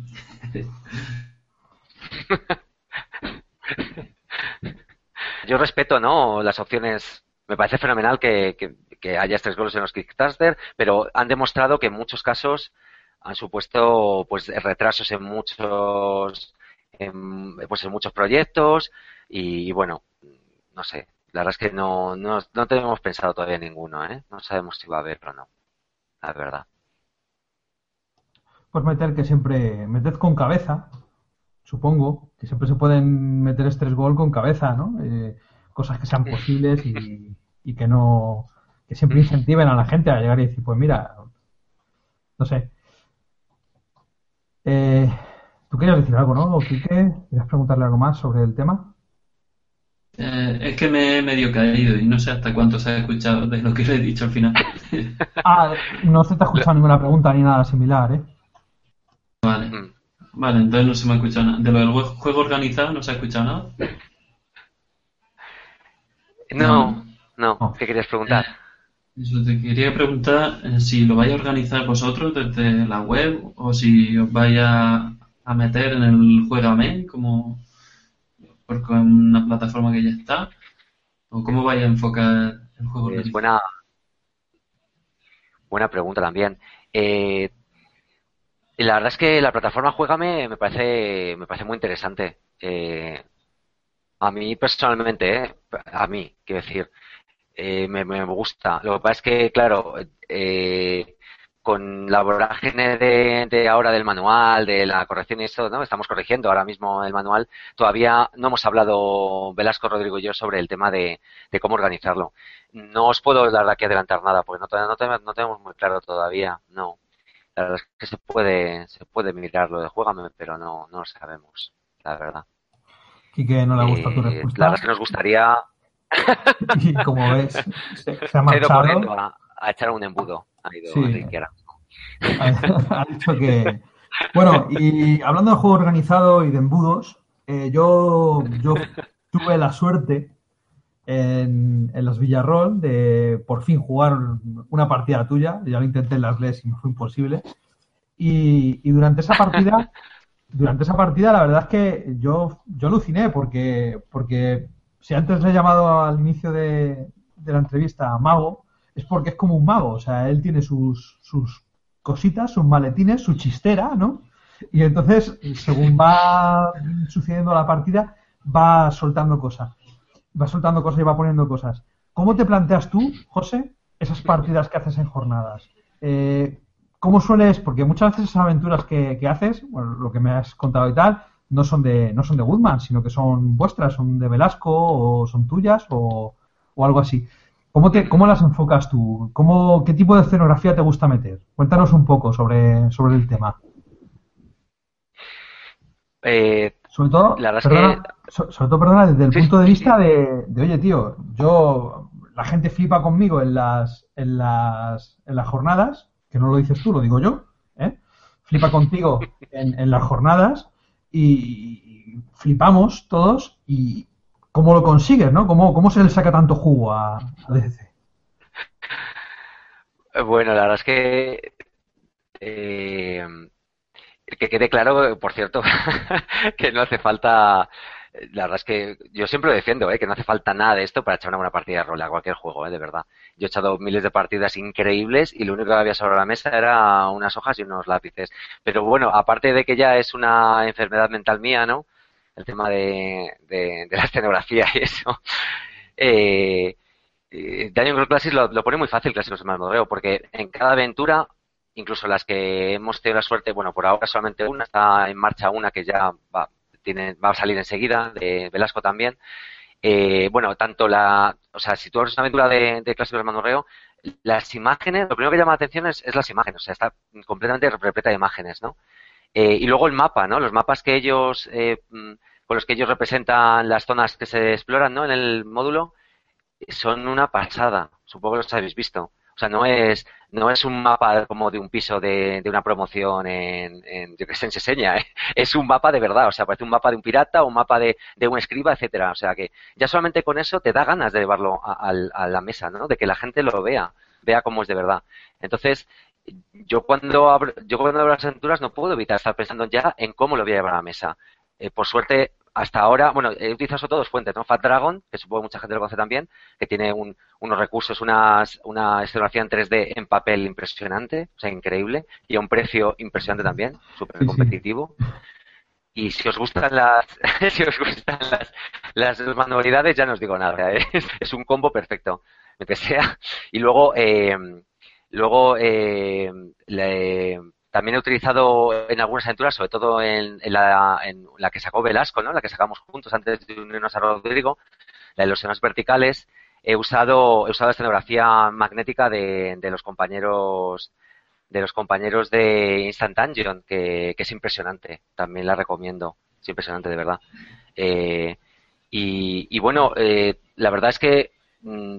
Yo respeto, ¿no?, las opciones. Me parece fenomenal que, que, que haya Stress Goals en los Kickstarter, pero han demostrado que en muchos casos han supuesto pues retrasos en muchos en, pues en muchos proyectos y, y bueno, no sé, la verdad es que no, no, no tenemos pensado todavía ninguno, ¿eh? No sabemos si va a haber o no, la verdad. Pues meter que siempre, meted con cabeza, supongo, que siempre se pueden meter Stress Goal con cabeza, ¿no? Eh, cosas que sean posibles y, y que no, que siempre incentiven a la gente a llegar y decir, pues mira, no sé. Eh, ¿Tú querías decir algo, no, Quique? ¿Querías preguntarle algo más sobre el tema? Eh, es que me he medio caído y no sé hasta cuánto se ha escuchado de lo que le he dicho al final. Ah, no se te ha escuchado ninguna pregunta ni nada similar, ¿eh? Vale, vale, entonces no se me ha escuchado nada. De lo del jue- juego organizado no se ha escuchado nada. No, no, No. ¿qué querías preguntar? Eso te quería preguntar eh, si lo vais a organizar vosotros desde la web o si os vais a, a meter en el Juégame como porque es una plataforma que ya está o cómo vais a enfocar el juego Es organizado. buena, buena pregunta también. Eh, la verdad es que la plataforma Juégame me parece, me parece muy interesante. Eh, a mí personalmente, ¿eh? A mí, quiero decir, eh, me, me gusta. Lo que pasa es que, claro, eh, con la vorágine de, de ahora del manual, de la corrección y eso, ¿no? Estamos corrigiendo ahora mismo el manual. Todavía no hemos hablado, Velasco, Rodrigo y yo, sobre el tema de, de cómo organizarlo. No os puedo, la verdad, que adelantar nada, porque no, te- no, te- no tenemos muy claro todavía. No. La verdad es que se puede, se puede mirar lo de Juégame, pero no, no lo sabemos, la verdad. Quique no le ha gustado tu Eh, la verdad respuesta es que nos gustaría. y como ves, se, se ha Se ha ido corriendo marchado. a, a echar un embudo. Ha ido Sí, Enrique ahora. ha, ha dicho que... Bueno, y hablando de juego organizado y de embudos, eh, yo, yo tuve la suerte en, en los Villarroel de por fin jugar una partida tuya. Ya lo intenté en las L E S y me fue imposible. Y, y durante esa partida, durante esa partida, la verdad es que yo, yo aluciné porque, porque si antes le he llamado al inicio de, de la entrevista mago, es porque es como un mago. O sea, él tiene sus, sus cositas, sus maletines, su chistera, ¿no? Y entonces, según va sucediendo la partida, va soltando cosas. Va soltando cosas y va poniendo cosas. ¿Cómo te planteas tú, José, esas partidas que haces en jornadas? Eh, ¿Cómo sueles? Porque muchas veces esas aventuras que, que haces, bueno, lo que me has contado y tal, no son de no son de Woodman, sino que son vuestras, son de Velasco o son tuyas o, o algo así. ¿Cómo te cómo las enfocas tú? ¿Cómo, qué tipo de escenografía te gusta meter? Cuéntanos un poco sobre, sobre el tema. Eh, Sobre todo, la verdad es que. perdona, so- sobre todo, perdona, desde el Sí, punto de sí, sí. vista de, de, oye, tío, yo, la gente flipa conmigo en las, en las, en las jornadas, que no lo dices tú, lo digo yo, ¿eh? Flipa contigo en, en las jornadas y, y flipamos todos y cómo lo consigues, ¿no? ¿Cómo, cómo se le saca tanto jugo a, a D C? Bueno, la verdad es que. eh, que quede claro, por cierto, que no hace falta. La verdad es que yo siempre lo defiendo, ¿eh? Que no hace falta nada de esto para echar una buena partida de rol a cualquier juego, ¿eh? De verdad. Yo he echado miles de partidas increíbles y lo único que había sobre la mesa era unas hojas y unos lápices. Pero bueno, aparte de que ya es una enfermedad mental mía, ¿no? El tema de, de, de la escenografía y eso. Eh, eh, Dungeon Crawl Classics lo, lo pone muy fácil, Clásicos de Mazmorreo, porque en cada aventura, incluso las que hemos tenido la suerte, bueno, por ahora solamente una, está en marcha una que ya va, tiene, va a salir enseguida, de Velasco también. Eh, bueno, tanto la, o sea, si tú abres una aventura de, de Clásicos de Mazmorreo, las imágenes, lo primero que llama la atención es, es las imágenes, o sea, está completamente repleta de imágenes, ¿no? Eh, y luego el mapa, ¿no? Los mapas que ellos, eh, con los que ellos representan las zonas que se exploran, ¿no? En el módulo, son una pasada. Supongo que los habéis visto. O sea, no es no es un mapa como de un piso de, de una promoción en, en yo que sé, en Seseña, ¿eh? Es un mapa de verdad. O sea, parece un mapa de un pirata, un mapa de, de un escriba, etcétera. O sea, que ya solamente con eso te da ganas de llevarlo a, a, a la mesa, ¿no? De que la gente lo vea, vea cómo es de verdad. Entonces, yo cuando abro, yo cuando abro las aventuras no puedo evitar estar pensando ya en cómo lo voy a llevar a la mesa. Eh, por suerte, hasta ahora, bueno, he utilizado sobre todo dos fuentes, ¿no? Fat Dragon, que supongo que mucha gente lo conoce también, que tiene un, unos recursos, unas, una escenografía en tres D en papel impresionante, o sea, increíble, y a un precio impresionante también, súper Sí, sí. competitivo. Y si os gustan las, si os gustan las, las manualidades, ya no os digo nada, ¿eh? es, es un combo perfecto, lo que sea. Y luego, eh, luego, eh, le, también he utilizado en algunas aventuras, sobre todo en, en, la, en la que sacó Velasco, ¿no? La que sacamos juntos antes de unirnos a Rodrigo, la de los senos verticales. He usado, he usado escenografía magnética de, de los compañeros de los compañeros de Instant Dungeon, que, que es impresionante. También la recomiendo. Es impresionante, de verdad. Eh, y, y bueno, eh, la verdad es que mmm,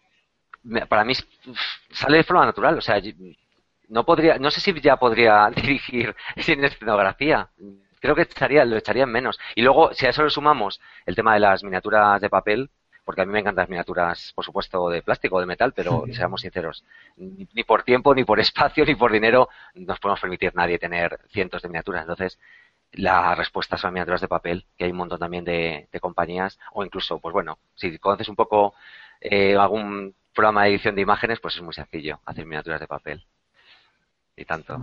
para mí sale de forma natural. O sea, no podría, no sé si ya podría dirigir sin escenografía. Creo que echaría, lo echaría en menos. Y luego, si a eso le sumamos el tema de las miniaturas de papel, porque a mí me encantan las miniaturas, por supuesto, de plástico o de metal, pero sí, seamos sinceros, ni, ni por tiempo, ni por espacio, ni por dinero nos podemos permitir nadie tener cientos de miniaturas. Entonces, la respuesta son miniaturas de papel, que hay un montón también de, de compañías, o incluso, pues bueno, si conoces un poco eh, algún programa de edición de imágenes, pues es muy sencillo hacer miniaturas de papel. Y tanto.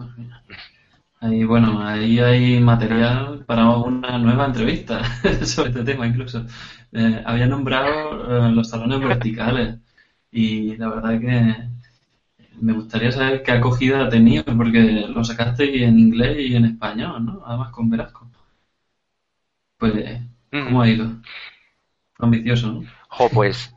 Ahí, bueno, ahí hay material para una nueva entrevista sobre este tema incluso. Eh, había nombrado eh, los salones verticales y la verdad que me gustaría saber qué acogida ha tenido, porque lo sacaste en inglés y en español, ¿no? Además con Velasco. Pues, ¿cómo ha ido? Ambicioso, ¿no? Jo, pues...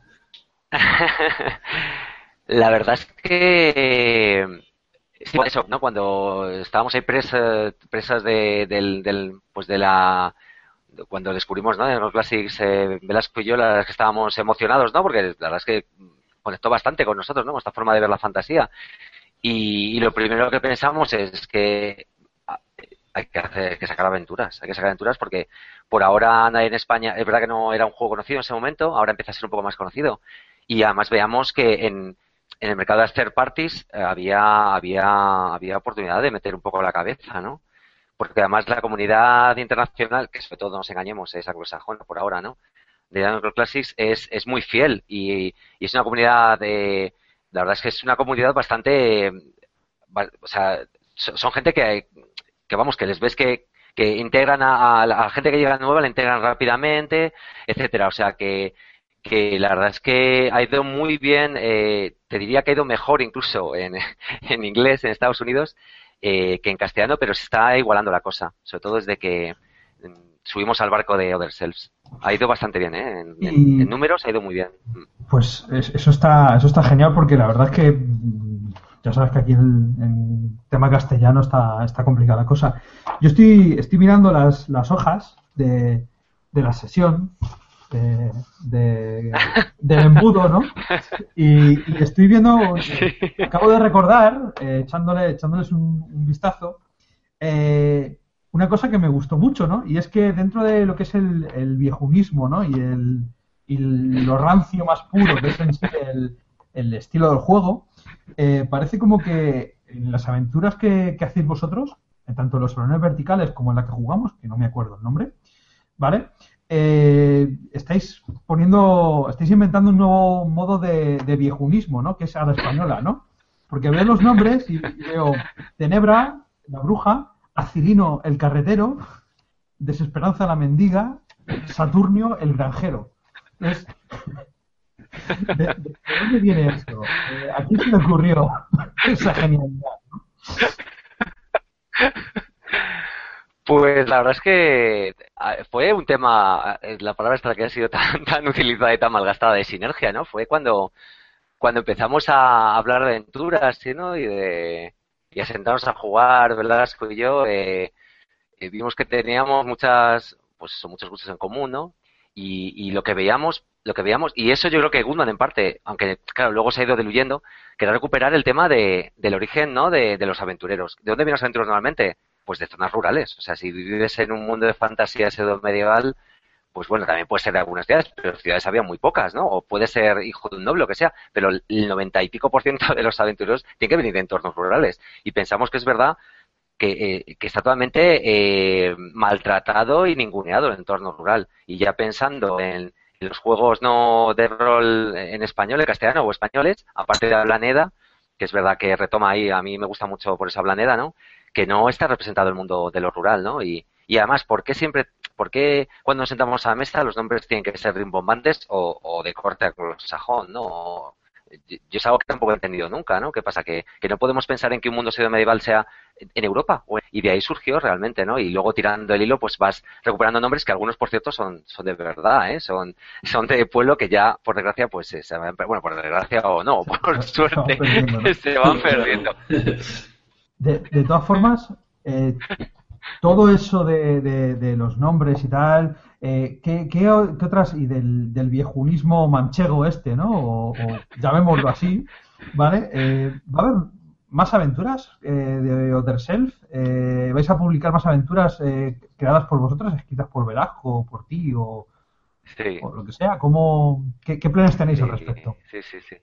la verdad es que... Sí, eso, ¿no? Cuando estábamos ahí presas, presas de, del, del, pues de la, cuando descubrimos, ¿no? De los Classics, eh, Velasco y yo, la verdad es que estábamos emocionados, ¿no? Porque la verdad es que conectó bastante con nosotros, ¿no? Con esta forma de ver la fantasía. Y, y lo primero que pensamos es que hay que hacer, hay que sacar aventuras, hay que sacar aventuras porque por ahora nadie en España, es verdad que no era un juego conocido en ese momento, ahora empieza a ser un poco más conocido. Y además veamos que en En el mercado de las third parties eh, había, había, había oportunidad de meter un poco la cabeza, ¿no? Porque además la comunidad internacional, que sobre todo no nos engañemos, es anglosajona por ahora, ¿no? De Dungeon Crawl Classics es, es muy fiel y, y es una comunidad de... La verdad es que es una comunidad bastante... O sea, son gente que, que vamos, que les ves que, que integran a, a la gente que llega nueva, la integran rápidamente, etcétera. O sea, que... que la verdad es que ha ido muy bien, eh, te diría que ha ido mejor incluso en, en inglés en Estados Unidos eh, que en castellano, pero se está igualando la cosa, sobre todo desde que subimos al barco de Other Selves. Ha ido bastante bien, ¿eh? En, y, en, en números ha ido muy bien. Pues eso está, eso está genial porque la verdad es que ya sabes que aquí en, en tema castellano está, está complicada la cosa. Yo estoy, estoy mirando las, las hojas de, de la sesión De, de, del embudo, ¿no? Y, y estoy viendo, eh, acabo de recordar, eh, echándole, echándoles un, un vistazo, eh, una cosa que me gustó mucho, ¿no? Y es que dentro de lo que es el, el viejunismo, ¿no? Y, el, y el, lo rancio más puro que es en sí el, el estilo del juego, eh, parece como que en las aventuras que, que hacéis vosotros, tanto en los salones verticales como en la que jugamos, que no me acuerdo el nombre, ¿vale? Eh, estáis poniendo, estáis inventando un nuevo modo de, de viejunismo, ¿no? Que es a la española, ¿no? Porque veo los nombres y, y veo Tenebra, la bruja, Acilino, el carretero, Desesperanza, la mendiga, Saturnio, el granjero. Es, ¿De, de- de dónde viene esto? Eh, ¿A quién se le ocurrió esa genialidad? Pues la verdad es que ah, fue un tema, eh, la palabra esta que ha sido tan, tan utilizada y tan malgastada de sinergia, ¿no? Fue cuando, cuando empezamos a hablar de aventuras, ¿sí, no? Y de y a sentarnos a jugar, ¿verdad? Asco y yo, eh, eh, vimos que teníamos muchas, pues eso, muchos gustos en común, ¿no? Y, y lo que veíamos, lo que veíamos, y eso yo creo que Goodman en parte, aunque claro, luego se ha ido diluyendo, que era recuperar el tema de, del origen, ¿no? De, de los aventureros. ¿De dónde vienen los aventureros normalmente? Pues de zonas rurales. O sea, si vives en un mundo de fantasía pseudo medieval, pues bueno, también puede ser de algunas ciudades, pero ciudades había muy pocas, ¿no? O puede ser hijo de un noble, lo que sea, pero el noventa y pico por ciento de los aventureros tienen que venir de entornos rurales. Y pensamos que es verdad que, eh, que está totalmente eh, maltratado y ninguneado el entorno rural. Y ya pensando en, en los juegos no de rol en español, en castellano o españoles, aparte de Ablaneda, que es verdad que retoma ahí, a mí me gusta mucho por esa Ablaneda, ¿no? Que no está representado el mundo de lo rural, ¿no? Y, y además, ¿por qué siempre, por qué cuando nos sentamos a la mesa los nombres tienen que ser rimbombantes o, o de corte anglosajón, ¿no? O, yo es algo que tampoco he entendido nunca, ¿no? ¿Qué pasa? Que, que no podemos pensar en que un mundo pseudo medieval sea en Europa. Y de ahí surgió realmente, ¿no? Y luego tirando el hilo, pues vas recuperando nombres que algunos, por cierto, son, son de verdad, ¿eh? Son, son de pueblo que ya, por desgracia, pues se van, bueno, por desgracia o no, por Se van suerte, perdiendo, ¿no? se van perdiendo. De, de todas formas, eh, todo eso de, de- de los nombres y tal, eh, ¿qué, qué o- qué otras, y del, del viejunismo manchego este, ¿no? O, o llamémoslo así, ¿vale? Eh, ¿va a haber más aventuras eh, de Other Self? Eh, ¿vais a publicar más aventuras eh, creadas por vosotros, escritas por Velasco, o por ti, o, Sí, o lo que sea? ¿Cómo, qué, qué planes tenéis al sí, respecto? sí, sí, sí.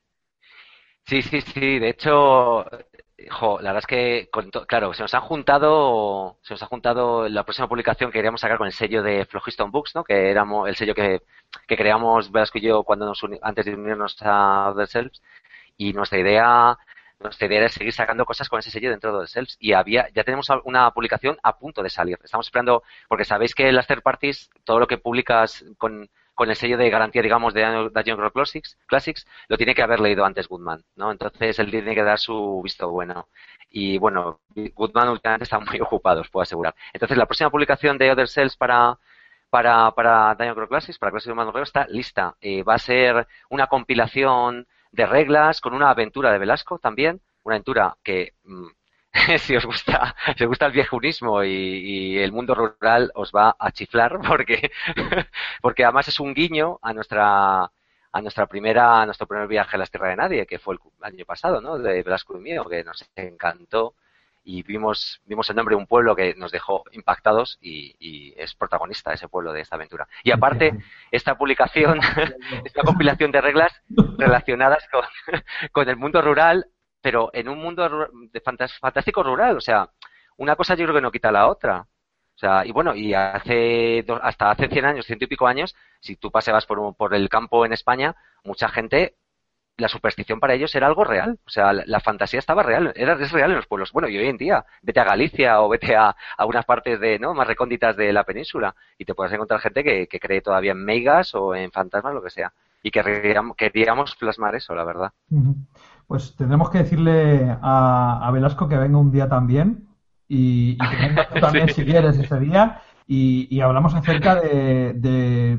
Sí, sí, sí. De hecho, jo, la verdad es que, con to- claro, se nos han juntado, se nos ha juntado la próxima publicación que queríamos sacar con el sello de Phlogiston Books, ¿no? Que éramos el sello que, que creamos Velasco y yo cuando nos uni- antes de unirnos a The Selves. Y nuestra idea, nuestra idea era seguir sacando cosas con ese sello dentro de The Selves. Y había, ya tenemos al- una publicación a punto de salir. Estamos esperando, porque sabéis que las third parties, todo lo que publicas con, con el sello de garantía, digamos, de Dungeon Crawl Classics, Classics, lo tiene que haber leído antes Goodman, ¿no? Entonces él tiene que dar su visto bueno. Y bueno, Goodman últimamente está muy ocupado, os puedo asegurar. Entonces la próxima publicación de Other Cells para para, para Dungeon Crawl Classics, para Classics de Manuel está lista. Eh, va a ser una compilación de reglas con una aventura de Velasco también, una aventura que mmm, si os gusta, si os gusta el viejunismo y, y el mundo rural os va a chiflar porque porque además es un guiño a nuestra a nuestra primera a nuestro primer viaje a las tierras de nadie, que fue el año pasado, ¿no? De Velasco y mío, que nos encantó y vimos vimos el nombre de un pueblo que nos dejó impactados y, y es protagonista ese pueblo de esta aventura. Y Sí, aparte, sí. esta publicación, esta compilación de reglas relacionadas con, con el mundo rural, pero en un mundo ru- de fantas- fantástico rural, o sea, una cosa yo creo que no quita la otra. O sea, y bueno, y hace do- hasta hace cien años, ciento y pico años, si tú paseabas por, un- por el campo en España, mucha gente la superstición para ellos era algo real. O sea, la, la fantasía estaba real, era, es real en los pueblos. Bueno, y hoy en día, vete a Galicia o vete a, a algunas partes de, ¿no? más recónditas de la península y te puedes encontrar gente que, que cree todavía en meigas o en fantasmas, lo que sea. Y querríamos, queríamos plasmar eso, la verdad. Ujú. Pues tendremos que decirle a, a Velasco que venga un día también y, y que vengas tú Sí. también si quieres ese día y, y hablamos acerca de, de-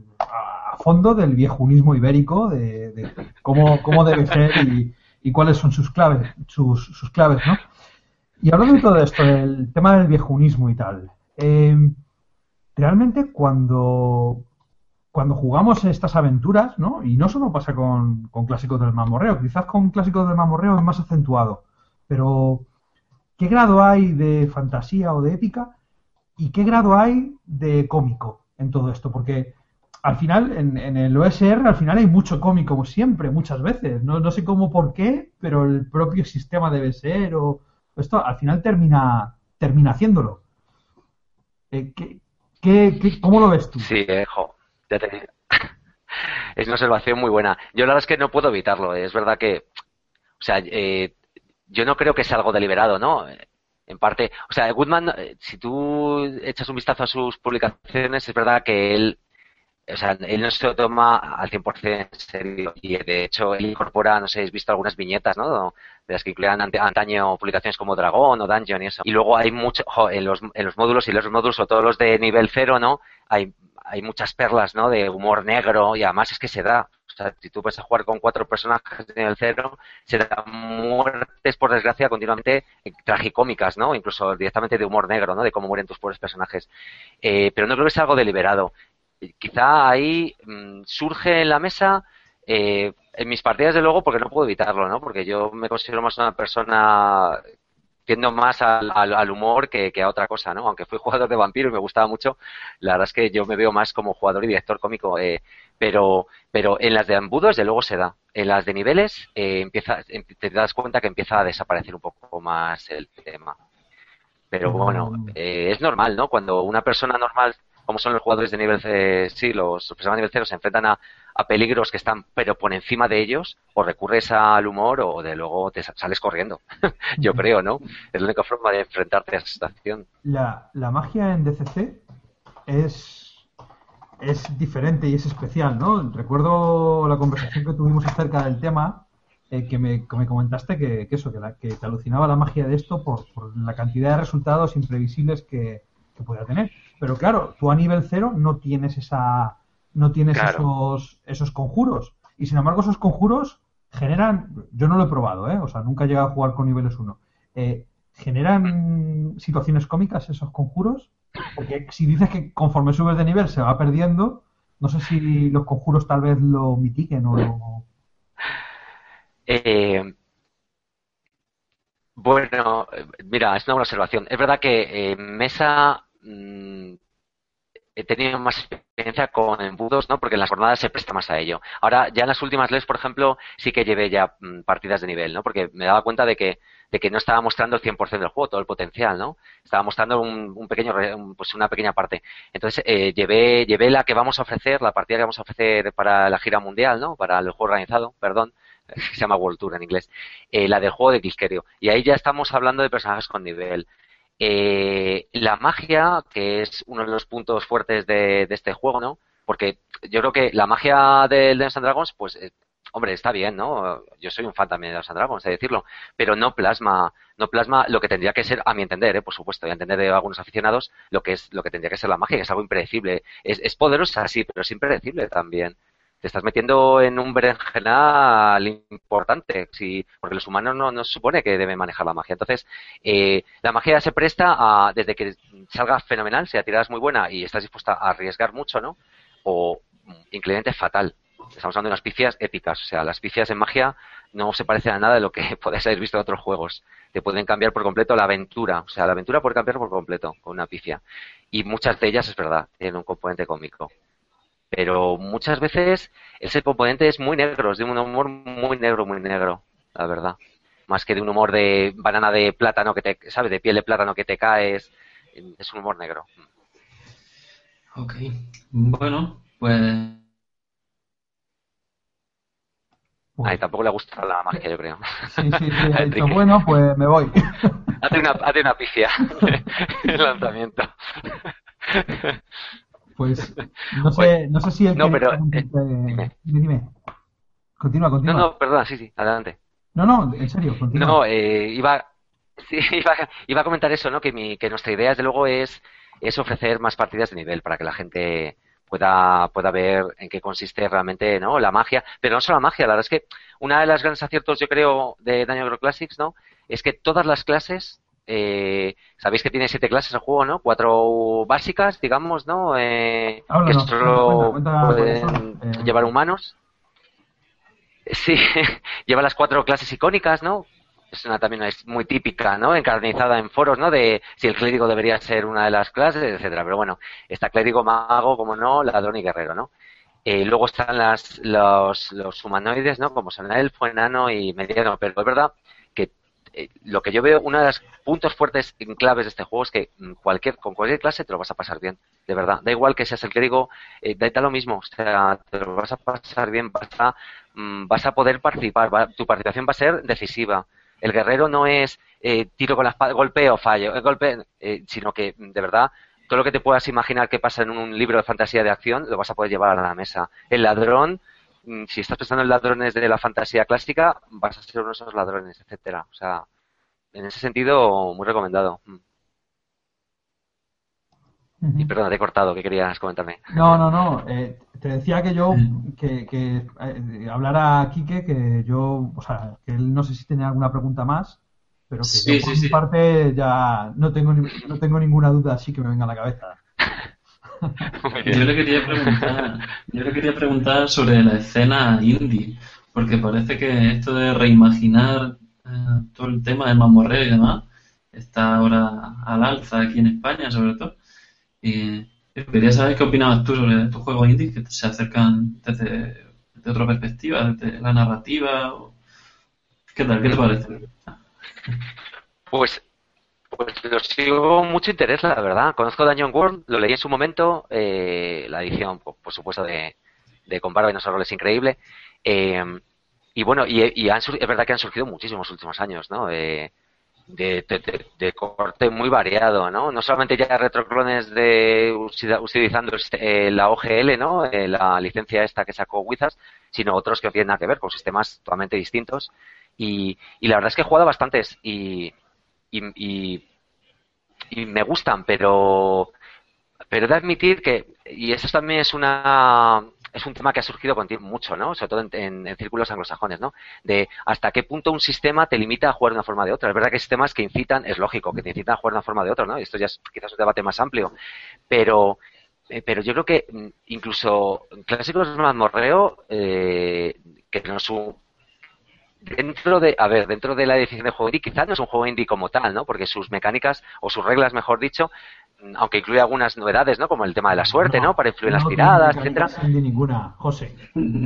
a fondo del viejunismo ibérico, de, de cómo, cómo debe ser y, y cuáles son sus claves, sus, sus claves, ¿no? Y hablando de todo esto, del tema del viejunismo y tal, eh, realmente cuando cuando jugamos estas aventuras, ¿no? Y no solo pasa con, con clásicos del mamorreo, quizás con clásicos del mamorreo es más acentuado, pero ¿qué grado hay de fantasía o de épica y qué grado hay de cómico en todo esto? Porque al final, en, en el O S R, al final hay mucho cómico, como siempre, muchas veces. No, no sé cómo, por qué, pero el propio sistema debe ser, o esto al final termina, termina haciéndolo. Eh, ¿qué, qué, qué, ¿Cómo lo ves tú? Sí, eh, jo, ya te digo. Es una observación muy buena. Yo la verdad es que no puedo evitarlo. Es verdad que, o sea, eh, yo no creo que sea algo deliberado, ¿no? Eh, En parte, o sea, Goodman, eh, si tú echas un vistazo a sus publicaciones, es verdad que él o sea, él no se lo toma al cien por ciento en serio y de hecho él incorpora, no sé, habéis visto algunas viñetas, ¿no? De las que incluían ante, antaño publicaciones como Dragón o Dungeon y eso. Y luego hay mucho, jo, en los, en los módulos y los módulos, o todos los de nivel cero, ¿no? Hay, hay muchas perlas, ¿no? De humor negro y además es que se da. O sea, si tú vas a jugar con cuatro personajes de nivel cero, se dan muertes, por desgracia, continuamente eh, tragicómicas, ¿no? Incluso directamente de humor negro, ¿no? De cómo mueren tus pobres personajes. Eh, pero no creo que sea algo deliberado. Quizá ahí mmm, surge en la mesa, eh, en mis partidas de luego, porque no puedo evitarlo, ¿no? Porque yo me considero más una persona, tiendo más al, al, al humor que, que a otra cosa, ¿no? Aunque fui jugador de vampiros y me gustaba mucho, la verdad es que yo me veo más como jugador y director cómico, eh, pero pero en las de embudos, de luego se da. En las de niveles, eh, empieza, te das cuenta que empieza a desaparecer un poco más el tema. Pero bueno, eh, es normal, ¿no? Cuando una persona normal, como son los jugadores de nivel C, sí, los personajes de nivel cero se enfrentan a, a peligros que están, pero por encima de ellos, o recurres al humor o de luego te sales corriendo. Yo creo, ¿no? Es la única forma de enfrentarte a esa situación. La, la magia en D C C es, es diferente y es especial, ¿no? Recuerdo la conversación que tuvimos acerca del tema, eh, que, me, que me comentaste que, que eso, que, la, que te alucinaba la magia de esto por, por la cantidad de resultados imprevisibles que, que podía tener. Pero claro, tú a nivel cero no tienes esa, no tienes claro. esos, esos conjuros. Y sin embargo, esos conjuros generan, yo no lo he probado, ¿eh? O sea, nunca he llegado a jugar con niveles uno. Eh, ¿Generan situaciones cómicas esos conjuros? Porque si dices que conforme subes de nivel se va perdiendo, no sé si los conjuros tal vez lo mitiguen o lo... Eh, bueno, mira, es una buena observación. Es verdad que en eh, mesa mmm, he tenido más experiencia con embudos, ¿no? Porque en las jornadas se presta más a ello. Ahora, ya en las últimas leyes, por ejemplo, sí que llevé ya mmm, partidas de nivel, ¿no? Porque me daba cuenta de que de que no estaba mostrando el cien por ciento del juego, todo el potencial, ¿no? Estaba mostrando un, un pequeño, un, pues una pequeña parte. Entonces, eh, llevé, llevé la que vamos a ofrecer, la partida que vamos a ofrecer para la gira mundial, ¿no? Para el juego organizado, perdón, se llama World Tour en inglés, eh, la del juego de Quisquerio. Y ahí ya estamos hablando de personajes con nivel. Eh, la magia, que es uno de los puntos fuertes de, de este juego, ¿no? Porque yo creo que la magia del Dungeons and Dragons, pues, eh, hombre, está bien, ¿no? Yo soy un fan también de Dungeons and Dragons, hay que decirlo, pero no plasma, no plasma lo que tendría que ser, a mi entender, ¿eh? Por supuesto, y a entender de algunos aficionados, lo que es, lo que tendría que ser la magia, que es algo impredecible. Es, es poderosa, sí, pero es impredecible también. Te estás metiendo en un berenjenal importante, sí, porque los humanos no, no se supone que deben manejar la magia. Entonces, eh, la magia se presta a, desde que salga fenomenal, si la tirada es muy buena y estás dispuesta a arriesgar mucho, ¿no? O increíblemente fatal. Estamos hablando de unas pifias épicas. O sea, las pifias en magia no se parecen a nada de lo que podéis haber visto en otros juegos. Te pueden cambiar por completo la aventura. O sea, la aventura puede cambiar por completo con una pifia. Y muchas de ellas, es verdad, tienen un componente cómico. Pero muchas veces ese componente es muy negro, es de un humor muy negro, muy negro, la verdad. Más que de un humor de banana de plátano que te, ¿sabes? De piel de plátano que te caes. Es un humor negro. Ok. Bueno, pues... Ay, tampoco le gusta la magia, yo creo. Sí, sí, sí. Ha dicho, bueno, pues me voy. Hazte una, hazte una pifia. El lanzamiento. Pues no sé, no sé si el no, que... pero, eh, dime. dime, dime. Continúa, continúa. No, no, perdona, sí, sí, adelante. No, no, en serio, continúa. No, eh, iba, sí, iba, iba a comentar eso, ¿no? Que, mi, que nuestra idea, desde luego, es, es ofrecer más partidas de nivel para que la gente pueda, pueda ver en qué consiste realmente, ¿no? La magia, pero no solo la magia, la verdad es que una de las grandes aciertos, yo creo, de Dungeons and Dragons Classics, ¿no? Es que todas las clases... Eh, sabéis que tiene siete clases el juego, ¿no? Cuatro básicas, digamos, ¿no? Eh, Habla, que no, solo cuenta, cuenta, pueden eh... llevar humanos. Sí, lleva las cuatro clases icónicas, ¿no? Es una también es muy típica, ¿no? Encarnizada en foros, ¿no? De si el clérigo debería ser una de las clases, etcétera. Pero bueno, está clérigo, mago, como no, ladrón y guerrero, ¿no? Eh, luego están las, los, los humanoides, ¿no? Como son elfo, enano y mediano. Pero es verdad que eh, lo que yo veo, uno de los puntos fuertes y claves de este juego es que cualquier con cualquier clase te lo vas a pasar bien, de verdad. Da igual que seas el clérigo, eh, da, da lo mismo. O sea, te lo vas a pasar bien, vas a, mm, vas a poder participar, va, tu participación va a ser decisiva. El guerrero no es eh, tiro con la espada, golpeo, fallo, eh, golpe, eh, sino que de verdad todo lo que te puedas imaginar que pasa en un libro de fantasía de acción lo vas a poder llevar a la mesa. El ladrón, si estás pensando en ladrones de la fantasía clásica, vas a ser uno de esos ladrones, etcétera. O sea, en ese sentido, muy recomendado. Uh-huh. Y perdona, te he cortado, ¿qué querías comentarme? No, no, no. Eh, te decía que yo, que, que eh, hablara a Quique, que yo, o sea, que él no sé si tenía alguna pregunta más, pero que Sí, yo por sí, mi sí. parte ya no tengo, ni- no tengo ninguna duda así que me venga a la cabeza. Muy Yo bien. le quería preguntar, yo le quería preguntar sobre la escena indie, porque parece que esto de reimaginar eh, todo el tema del mamorreo y demás está ahora al alza aquí en España, sobre todo. Y quería saber qué opinabas tú sobre estos juegos indies que se acercan desde, desde otra perspectiva, desde la narrativa. o- ¿Qué tal? ¿Qué te parece? Pues, pues lo sigo con mucho interés, la verdad. Conozco Dungeon World, lo leí en su momento, eh, la edición, por, por supuesto, de, de con Barba y Nosotros es increíble. Eh, y bueno, y, y han sur- es verdad que han surgido muchísimos últimos años, ¿no? Eh, de, de, de- de corte muy variado, ¿no? No solamente ya retroclones de usida- utilizando el sist- eh, la O G L, ¿no? Eh, la licencia esta que sacó Wizards, sino otros que no tienen nada que ver, con sistemas totalmente distintos. Y, y la verdad es que he jugado bastantes y, y, y, y me gustan, pero pero he de admitir que, y eso también es una es un tema que ha surgido conti- mucho, ¿no? Sobre todo en, en- en círculos anglosajones, ¿no? De hasta qué punto un sistema te limita a jugar de una forma o de otra. Es verdad que hay sistemas que incitan, es lógico, que te incitan a jugar de una forma o de otra, ¿no? Y esto ya es quizás un debate más amplio. Pero, eh, pero yo creo que mm, incluso clásicos de mazmorreo, eh, que no es un, dentro de, a ver, dentro de la definición de juego indie, quizás no es un juego indie como tal, ¿no? Porque sus mecánicas, o sus reglas, mejor dicho, aunque incluye algunas novedades, ¿no? Como el tema de la suerte, ¿no? No, Para influir en las no tiene tiradas, etcétera. mecánicas indie ninguna, José.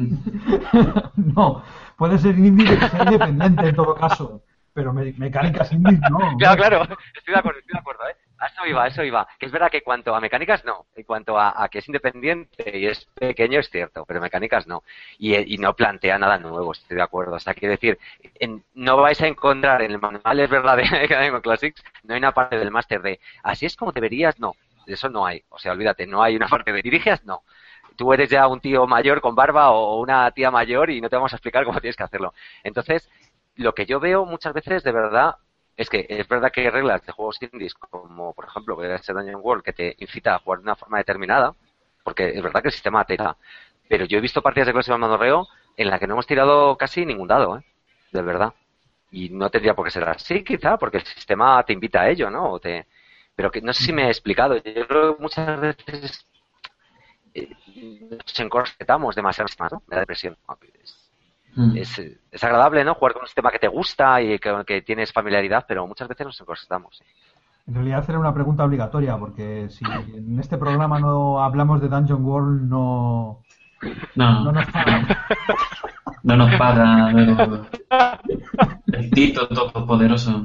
No, puede ser indie de que sea independiente en todo caso, pero me- mecánicas indies no, Claro, hombre. claro, estoy de acuerdo, estoy de acuerdo, ¿eh? A eso iba, a eso iba. Que es verdad que cuanto a mecánicas no, en cuanto a, a que es independiente y es pequeño es cierto, pero mecánicas no. Y, y no plantea nada nuevo, estoy de acuerdo. O sea, quiero decir, en- no vais a encontrar en el manual, es verdad, de Academy Classics, no hay una parte del máster de así es como deberías, no. De eso no hay. O sea, olvídate, no hay una parte de diriges, no. Tú eres ya un tío mayor con barba o una tía mayor y no te vamos a explicar cómo tienes que hacerlo. Entonces, lo que yo veo muchas veces, de verdad, es que es verdad que hay reglas de juegos indies, como por ejemplo, que es Dungeon World, que te incita a jugar de una forma determinada, porque es verdad que el sistema te da. Pero yo he visto partidas de clase de Manorreo en las que no hemos tirado casi ningún dado, ¿eh? De verdad. Y no tendría por qué ser así, quizá, porque el sistema te invita a ello, ¿no? O te... Pero que no sé si me he explicado. Yo creo que muchas veces eh, nos encorsetamos demasiado más, ¿no? Me da depresión. Es, es agradable, ¿no? Jugar con un sistema que te gusta y que, que tienes familiaridad, pero muchas veces nos encorsetamos. ¿Sí? En realidad era una pregunta obligatoria, porque si en este programa no hablamos de Dungeon World, no, no No, nos pagan. no nos paga luego el Tito Todopoderoso.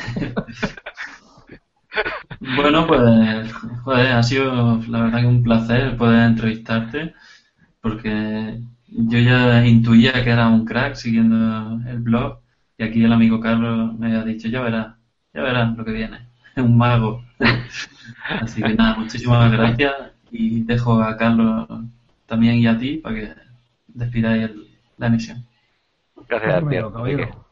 Bueno, pues, joder, ha sido la verdad que un placer poder entrevistarte, porque yo ya intuía que era un crack siguiendo el blog, y aquí el amigo Carlos me ha dicho, ya verás, ya verás lo que viene, es un mago. Así que nada, muchísimas gracias, y dejo a Carlos también y a ti para que despidáis el- la emisión. Gracias a ti, Dímelo, Enrique. caballero.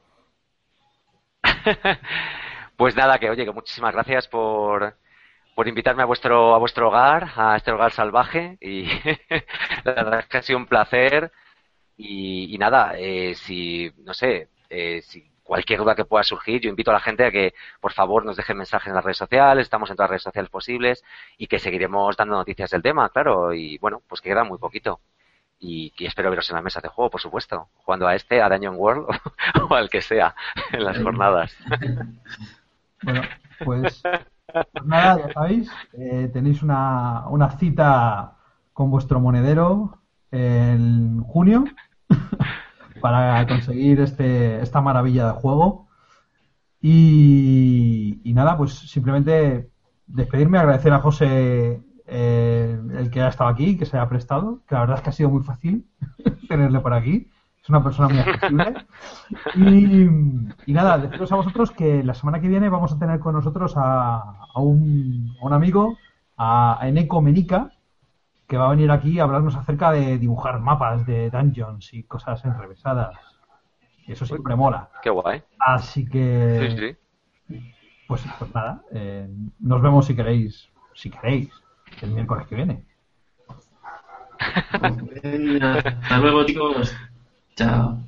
Pues nada, que oye, que muchísimas gracias por, por invitarme a vuestro a vuestro hogar, a este hogar salvaje, y la verdad es que ha sido un placer. Y, y nada, eh, si, no sé, eh, si cualquier duda que pueda surgir, yo invito a la gente a que, por favor, nos dejen mensajes en las redes sociales, estamos en todas las redes sociales posibles, y que seguiremos dando noticias del tema, claro, y bueno, pues que queda muy poquito. Y, y espero veros en las mesas de juego, por supuesto, jugando a este, a Dungeon World, o al que sea, en las jornadas. Bueno, pues, pues nada, ya sabéis, eh, tenéis una, una cita con vuestro monedero en junio para conseguir este, esta maravilla de juego. Y, y nada, pues simplemente despedirme, agradecer a José eh, el que ha estado aquí, que se haya prestado, que la verdad es que ha sido muy fácil tenerle por aquí. Es una persona muy accesible. Y, y nada, deciros a vosotros que la semana que viene vamos a tener con nosotros a, a, un, a un amigo a Eneko Menica, que va a venir aquí a hablarnos acerca de dibujar mapas de dungeons y cosas enrevesadas. Y eso siempre mola. Qué guay. Así que... Sí, sí. Pues, pues nada, eh, nos vemos si queréis, si queréis, el miércoles que viene. Venga, hasta luego, chicos. Chao.